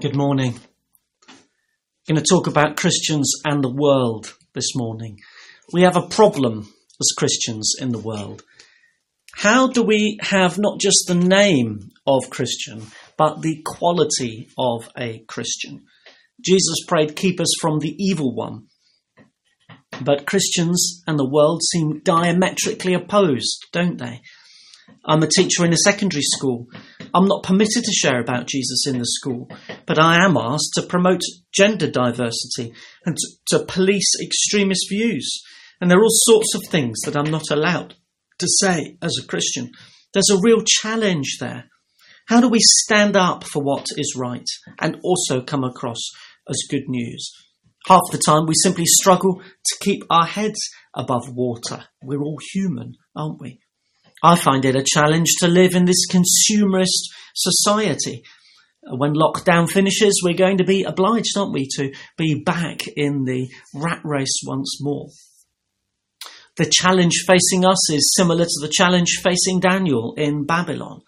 Good morning. I'm going to talk about Christians and the world this morning. We have a problem as Christians in the world. How do we have not just the name of Christian, but the quality of a Christian? Jesus prayed, "Keep us from the evil one." But Christians and the world seem diametrically opposed, don't they? I'm a teacher in a secondary school. I'm not permitted to share about Jesus in the school, but I am asked to promote gender diversity and to police extremist views. And there are all sorts of things that I'm not allowed to say as a Christian. There's a real challenge there. How do we stand up for what is right and also come across as good news? Half the time we simply struggle to keep our heads above water. We're all human, aren't we? I find it a challenge to live in this consumerist society. When lockdown finishes, we're going to be obliged, aren't we, to be back in the rat race once more. The challenge facing us is similar to the challenge facing Daniel in Babylon.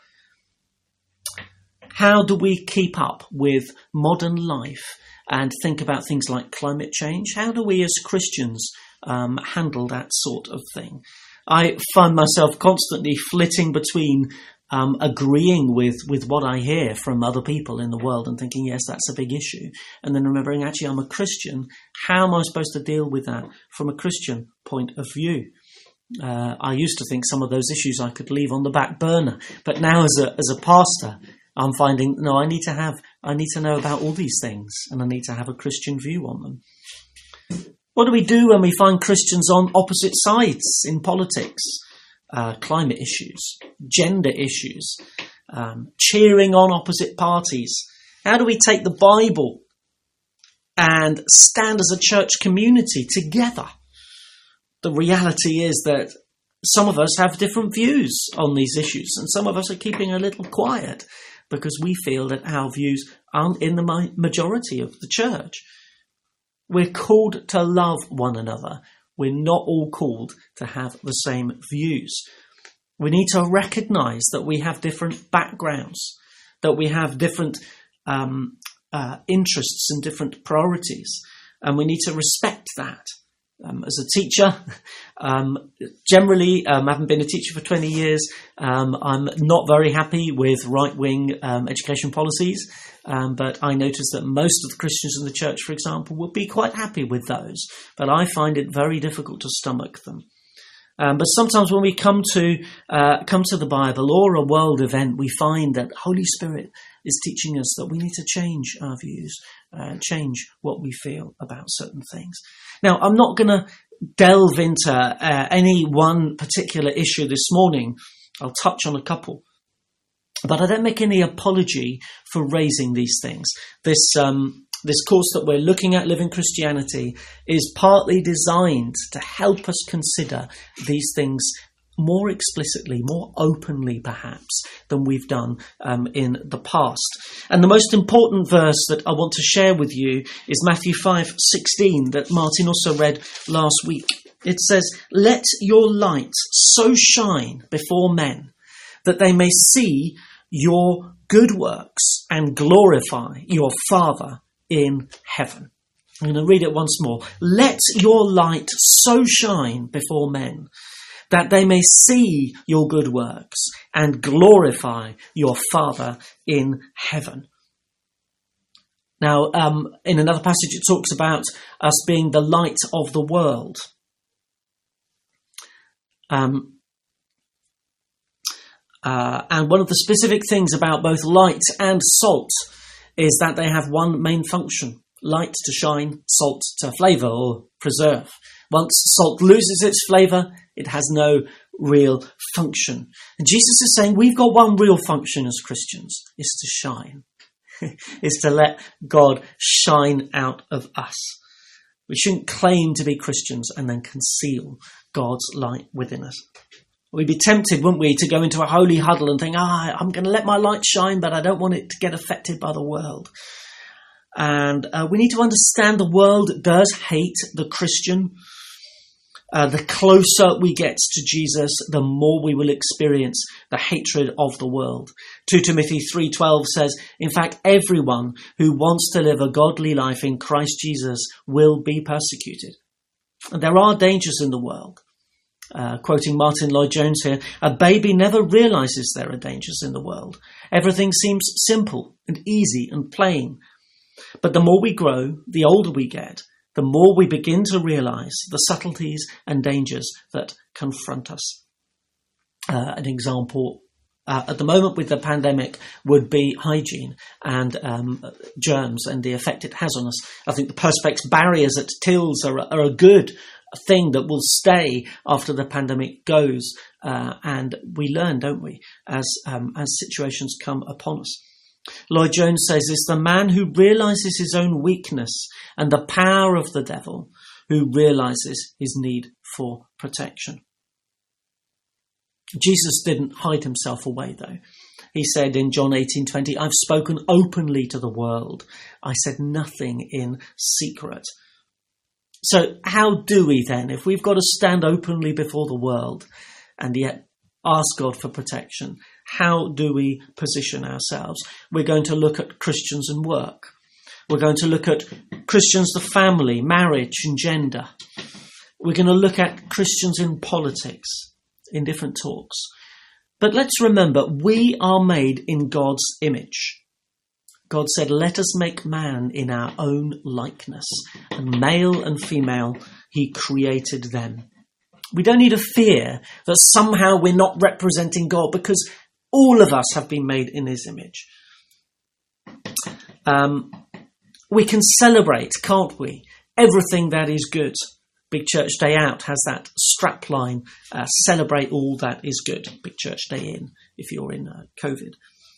How do we keep up with modern life and think about things like climate change? How do we as Christians handle that sort of thing? I find myself constantly flitting between agreeing with what I hear from other people in the world and thinking, yes, that's a big issue. And then remembering, actually, I'm a Christian. How am I supposed to deal with that from a Christian point of view? I used to think some of those issues I could leave on the back burner. But now as a pastor, I'm finding, no, I need to know about all these things and I need to have a Christian view on them. What do we do when we find Christians on opposite sides in politics? Climate issues, gender issues, cheering on opposite parties. How do we take the Bible and stand as a church community together? The reality is that some of us have different views on these issues and some of us are keeping a little quiet because we feel that our views aren't in the majority of the church. We're called to love one another. We're not all called to have the same views. We need to recognise that we have different backgrounds, that we have different interests and different priorities, and we need to respect that. As a teacher, generally, I haven't been a teacher for 20 years. I'm not very happy with right-wing education policies, but I notice that most of the Christians in the church, for example, would be quite happy with those. But I find it very difficult to stomach them. But sometimes when we come to the Bible or a world event, we find that Holy Spirit is teaching us that we need to change our views, change what we feel about certain things. Now, I'm not going to delve into any one particular issue this morning. I'll touch on a couple. But I don't make any apology for raising these things. This course that we're looking at, Living Christianity, is partly designed to help us consider these things more explicitly, more openly perhaps, than we've done in the past. And the most important verse that I want to share with you is Matthew 5:16 that Martin also read last week. It says, "Let your light so shine before men that they may see your good works and glorify your Father in heaven." I'm going to read it once more. "Let your light so shine before men that they may see your good works and glorify your Father in heaven." Now, in another passage, it talks about us being the light of the world. And one of the specific things about both light and salt is that they have one main function: light to shine, salt to flavour or preserve. Once salt loses its flavour, it has no real function. And Jesus is saying we've got one real function as Christians, is to shine, is to let God shine out of us. We shouldn't claim to be Christians and then conceal God's light within us. We'd be tempted, wouldn't we, to go into a holy huddle and think, I'm going to let my light shine, but I don't want it to get affected by the world. And we need to understand the world does hate the Christian. The closer we get to Jesus, the more we will experience the hatred of the world. 2 Timothy 3:12 says, in fact, everyone who wants to live a godly life in Christ Jesus will be persecuted. And there are dangers in the world. Quoting Martin Lloyd-Jones here, a baby never realizes there are dangers in the world. Everything seems simple and easy and plain. But the more we grow, the older we get, the more we begin to realize the subtleties and dangers that confront us. An example at the moment with the pandemic would be hygiene and germs and the effect it has on us. I think the Perspex barriers at tills are a good thing that will stay after the pandemic goes, and we learn, don't we, as situations come upon us. Lloyd-Jones says it's the man who realizes his own weakness and the power of the devil who realizes his need for protection. Jesus didn't hide himself away, though. He said in John 18:20, I've spoken openly to the world. I said nothing in secret. So how do we then, if we've got to stand openly before the world and yet ask God for protection, how do we position ourselves? We're going to look at Christians and work. We're going to look at Christians, the family, marriage and gender. We're going to look at Christians in politics in different talks. But let's remember, we are made in God's image. God said, let us make man in our own likeness. And male and female, he created them. We don't need to fear that somehow we're not representing God, because all of us have been made in his image. We can celebrate, can't we? Everything that is good. Big Church Day Out has that strap line, celebrate all that is good. Big Church Day In, if you're in COVID.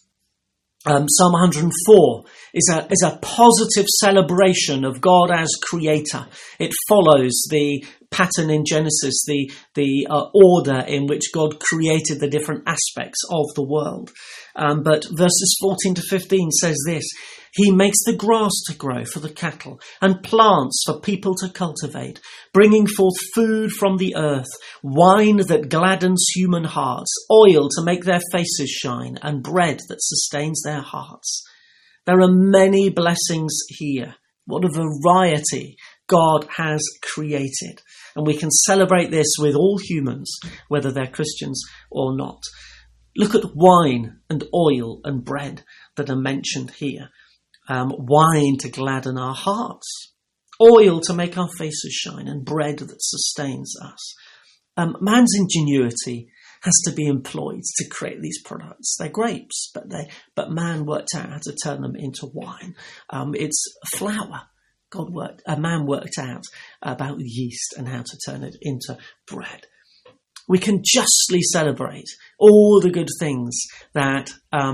Psalm 104 is a positive celebration of God as creator. It follows the pattern in Genesis, the order in which God created the different aspects of the world. But verses 14 to 15 says this: He makes the grass to grow for the cattle and plants for people to cultivate, bringing forth food from the earth, wine that gladdens human hearts, oil to make their faces shine, and bread that sustains their hearts. There are many blessings here. What a variety God has created. And we can celebrate this with all humans, whether they're Christians or not. Look at wine and oil and bread that are mentioned here. Wine to gladden our hearts, oil to make our faces shine, and bread that sustains us. Man's ingenuity has to be employed to create these products. They're grapes, but man worked out how to turn them into wine. It's flour. Man worked out about yeast and how to turn it into bread. We can justly celebrate all the good things that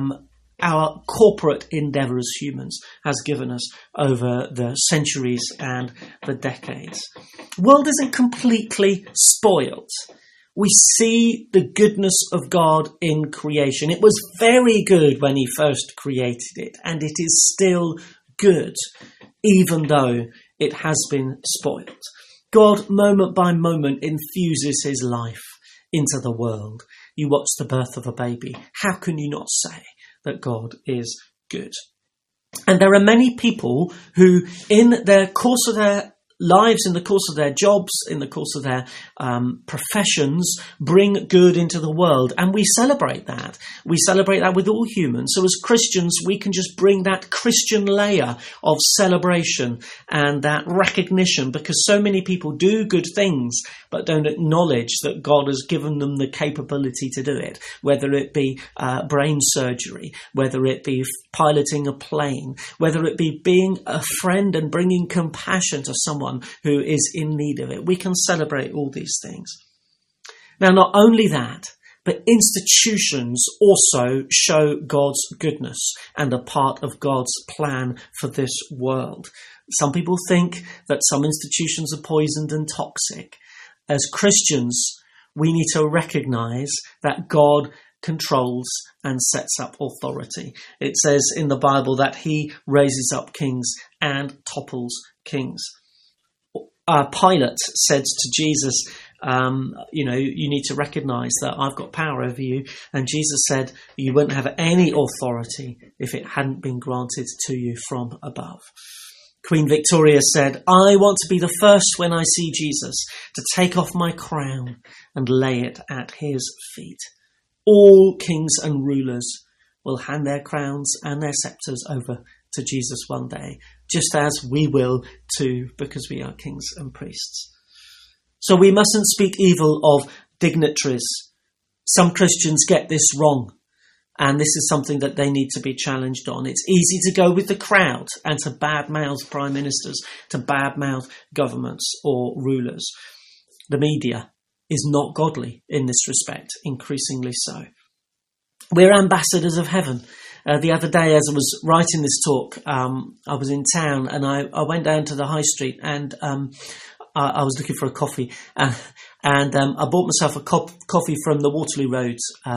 our corporate endeavour as humans has given us over the centuries and the decades. The world isn't completely spoilt. We see the goodness of God in creation. It was very good when he first created it, and it is still good, even though it has been spoilt. God, moment by moment, infuses his life into the world. You watch the birth of a baby. How can you not say that God is good? And there are many people who, in the course of their lives, in the course of their jobs, in the course of their professions, bring good into the world. And we celebrate that. We celebrate that with all humans. So as Christians, we can just bring that Christian layer of celebration and that recognition, because so many people do good things, but don't acknowledge that God has given them the capability to do it, whether it be brain surgery, whether it be piloting a plane, whether it be being a friend and bringing compassion to someone who is in need of it. We can celebrate all these things. Now, not only that, but institutions also show God's goodness and are part of God's plan for this world. Some people think that some institutions are poisoned and toxic. As Christians, we need to recognize that God controls and sets up authority. It says in the Bible that he raises up kings and topples kings. Pilate said to Jesus, You need to recognize that I've got power over you. And Jesus said you wouldn't have any authority if it hadn't been granted to you from above. Queen Victoria said, I want to be the first when I see Jesus to take off my crown and lay it at his feet. All kings and rulers will hand their crowns and their scepters over to Jesus one day, just as we will too, because we are kings and priests. So we mustn't speak evil of dignitaries. Some Christians get this wrong, and this is something that they need to be challenged on. It's easy to go with the crowd and to badmouth prime ministers, to badmouth governments or rulers. The media is not godly in this respect, increasingly so. We're ambassadors of heaven. The other day, as I was writing this talk, I was in town and I went down to the high street and I was looking for a coffee and I bought myself a coffee from the Waterloo Road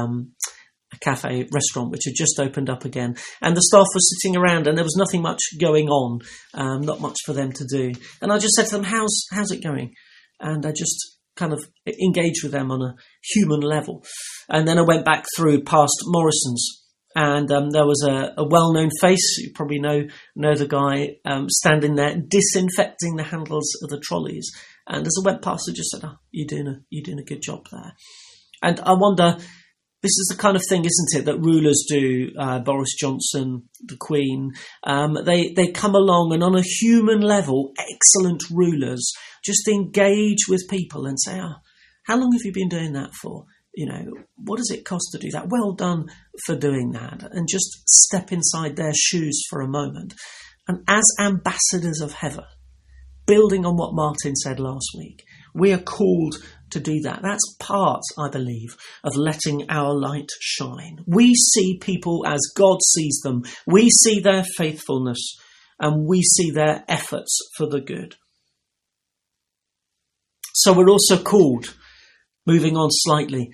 a cafe restaurant, which had just opened up again. And the staff was sitting around and there was nothing much going on, not much for them to do. And I just said to them, how's it going? And I just kind of engaged with them on a human level. And then I went back through past Morrison's. And there was a well-known face, you probably know the guy, standing there disinfecting the handles of the trolleys. And as I went past, I just said, you're doing a good job there. And I wonder, this is the kind of thing, isn't it, that rulers do, Boris Johnson, the Queen. They come along and on a human level, excellent rulers just engage with people and say, how long have you been doing that for? What does it cost to do that? Well done for doing that. And just step inside their shoes for a moment. And as ambassadors of heaven, building on what Martin said last week, we are called to do that. That's part, I believe, of letting our light shine. We see people as God sees them. We see their faithfulness and we see their efforts for the good. So we're also called, moving on slightly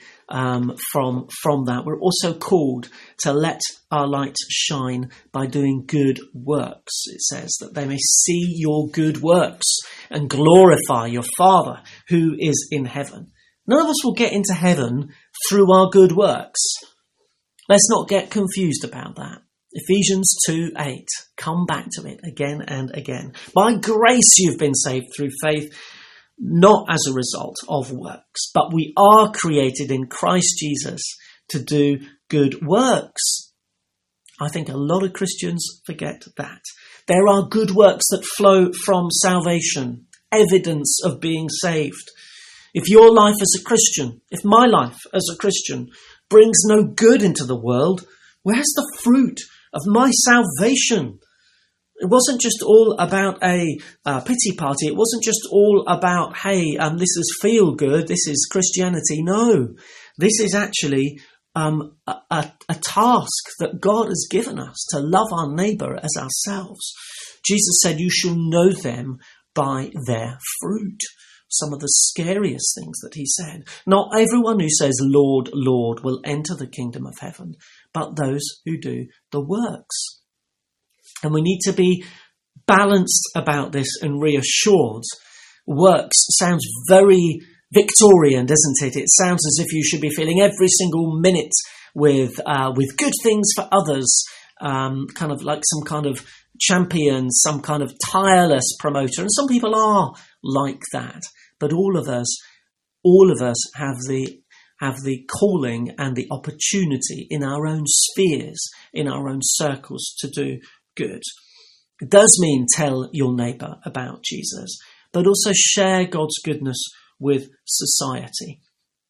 from that, we're also called to let our light shine by doing good works. It says that they may see your good works and glorify your Father who is in heaven. None of us will get into heaven through our good works. Let's not get confused about that. Ephesians 2:8. Come back to it again and again. By grace you've been saved through faith, not as a result of works, but we are created in Christ Jesus to do good works. I think a lot of Christians forget that. There are good works that flow from salvation, evidence of being saved. If your life as a Christian, if my life as a Christian brings no good into the world, where's the fruit of my salvation? It wasn't just all about a pity party. It wasn't just all about, hey, this is feel good. This is Christianity. No, this is actually a task that God has given us to love our neighbour as ourselves. Jesus said, you shall know them by their fruit. Some of the scariest things that he said. Not everyone who says, Lord, Lord, will enter the kingdom of heaven, but those who do the works. And we need to be balanced about this and reassured. Works sounds very Victorian, doesn't it? It sounds as if you should be filling every single minute with good things for others, kind of like some kind of champion, some kind of tireless promoter. And some people are like that. But all of us have the calling and the opportunity in our own spheres, in our own circles to do good. It does mean tell your neighbour about Jesus, but also share God's goodness with society.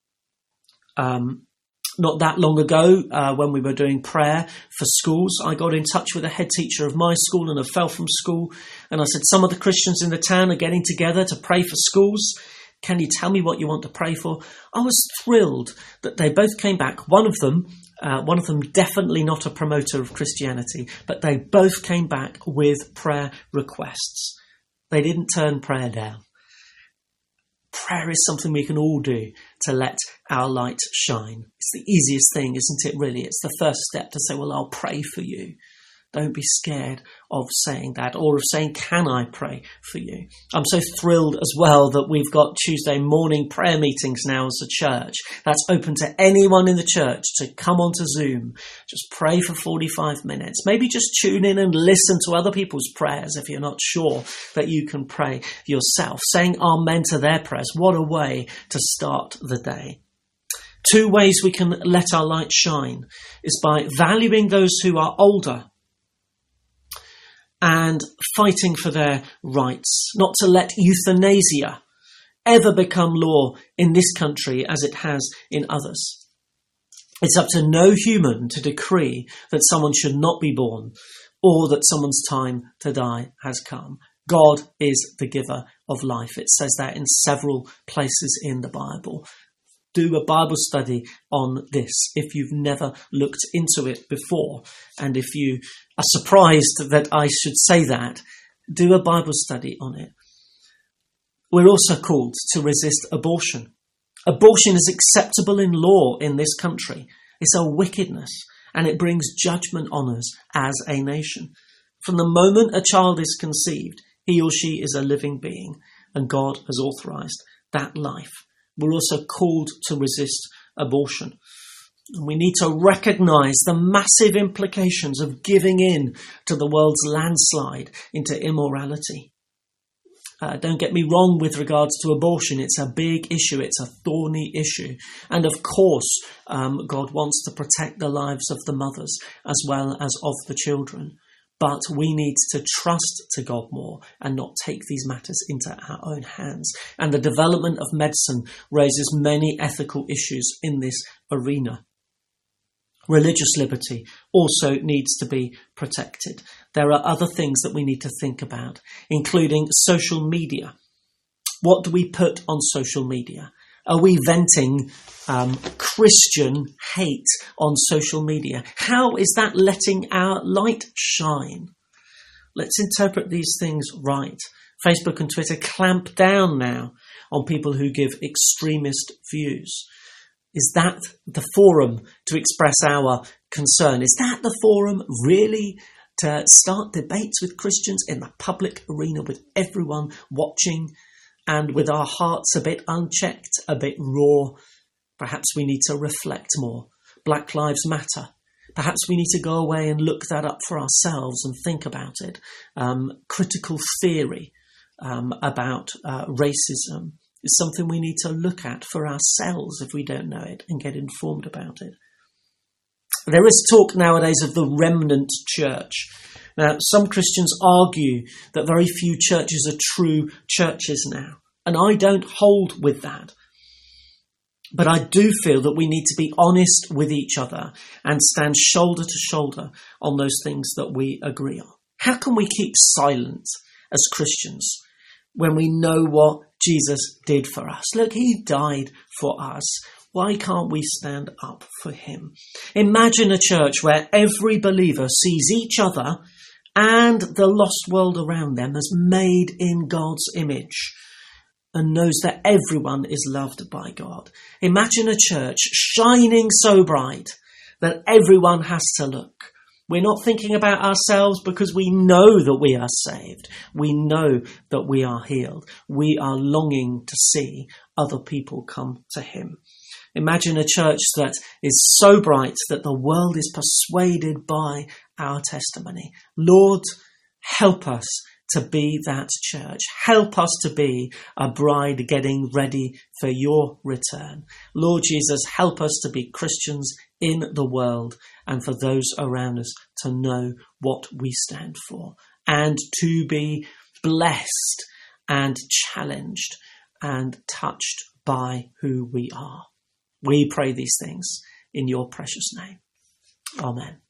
Not that long ago, when we were doing prayer for schools, I got in touch with a head teacher of my school and of Feltham School, and I said, some of the Christians in the town are getting together to pray for schools. Can you tell me what you want to pray for? I was thrilled that they both came back. One of them definitely not a promoter of Christianity, but they both came back with prayer requests. They didn't turn prayer down. Prayer is something we can all do to let our light shine. It's the easiest thing, isn't it, really? It's the first step to say, well, I'll pray for you. Don't be scared of saying that, or of saying, can I pray for you? I'm so thrilled as well that we've got Tuesday morning prayer meetings now as a church. That's open to anyone in the church to come onto Zoom. Just pray for 45 minutes. Maybe just tune in and listen to other people's prayers if you're not sure that you can pray yourself. Saying amen to their prayers. What a way to start the day. 2 ways we can let our light shine is by valuing those who are older and fighting for their rights, not to let euthanasia ever become law in this country as it has in others. It's up to no human to decree that someone should not be born or that someone's time to die has come. God is the giver of life. It says that in several places in the Bible. Do a Bible study on this if you've never looked into it before. And if you are surprised that I should say that, do a Bible study on it. We're also called to resist abortion. Abortion is acceptable in law in this country. It's a wickedness, and it brings judgment on us as a nation. From the moment a child is conceived, he or she is a living being, and God has authorized that life. We're also called to resist abortion. And we need to recognize the massive implications of giving in to the world's landslide into immorality. Don't get me wrong with regards to abortion. It's a big issue. It's a thorny issue. And of course, God wants to protect the lives of the mothers as well as of the children. But we need to trust to God more and not take these matters into our own hands. And the development of medicine raises many ethical issues in this arena. Religious liberty also needs to be protected. There are other things that we need to think about, including social media. What do we put on social media? Are we venting Christian hate on social media? How is that letting our light shine? Let's interpret these things right. Facebook and Twitter clamp down now on people who give extremist views. Is that the forum to express our concern? Is that the forum really to start debates with Christians in the public arena with everyone watching? And with our hearts a bit unchecked, a bit raw, perhaps we need to reflect more. Black Lives Matter. Perhaps we need to go away and look that up for ourselves and think about it. Critical theory about racism is something we need to look at for ourselves if we don't know it and get informed about it. There is talk nowadays of the remnant church. Now, some Christians argue that very few churches are true churches now, and I don't hold with that. But I do feel that we need to be honest with each other and stand shoulder to shoulder on those things that we agree on. How can we keep silent as Christians when we know what Jesus did for us? Look, he died for us. Why can't we stand up for him? Imagine a church where every believer sees each other and the lost world around them as made in God's image and knows that everyone is loved by God. Imagine a church shining so bright that everyone has to look. We're not thinking about ourselves because we know that we are saved. We know that we are healed. We are longing to see other people come to him. Imagine a church that is so bright that the world is persuaded by our testimony. Lord, help us to be that church. Help us to be a bride getting ready for your return. Lord Jesus, help us to be Christians in the world and for those around us to know what we stand for and to be blessed and challenged and touched by who we are. We pray these things in your precious name. Amen.